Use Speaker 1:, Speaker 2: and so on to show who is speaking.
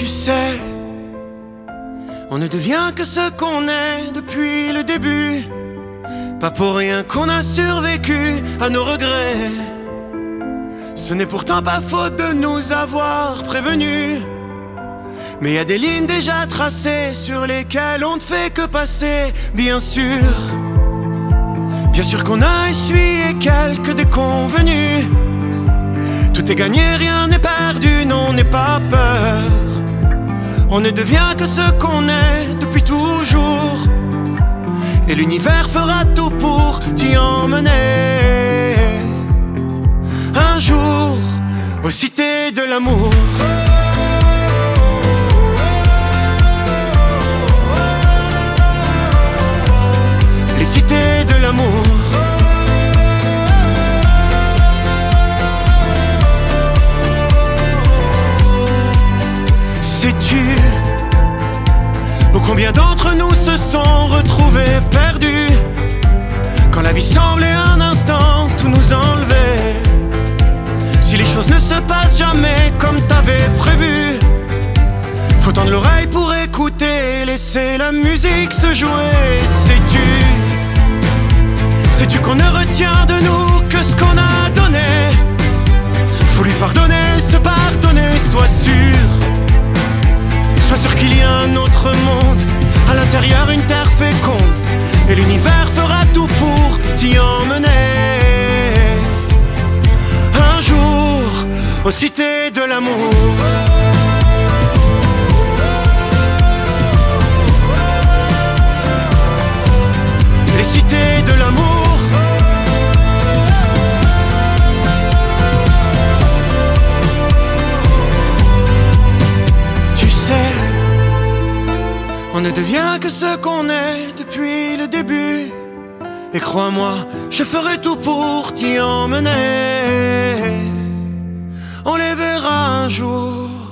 Speaker 1: Tu sais, on ne devient que ce qu'on est depuis le début. Pas pour rien qu'on a survécu à nos regrets. Ce n'est pourtant pas faute de nous avoir prévenus. Mais y a des lignes déjà tracées sur lesquelles on ne fait que passer. Bien sûr qu'on a essuyé quelques déconvenus. Tout est gagné, rien n'est perdu, non, n'aie pas peur. On ne devient que ce qu'on est depuis toujours. Et l'univers fera tout pour t'y emmener. Un jour, aux cités de l'amour. Les cités de l'amour. Sais-tu combien d'entre nous se sont retrouvés perdus quand la vie semblait un instant tout nous enlever? Si les choses ne se passent jamais comme t'avais prévu, faut tendre l'oreille pour écouter, laisser la musique se jouer. Sais-tu qu'on ne retient de nous que ce qu'on a donné? Faut lui pardonner, se pardonner, sois sûr qu'il y a un autre monde, à l'intérieur une terre féconde, et l'univers fera tout pour t'y emmener. Un jour, aux cités de l'amour. Les cités de l'amour. On ne devient que ce qu'on est depuis le début. Et crois-moi, je ferai tout pour t'y emmener. On les verra un jour.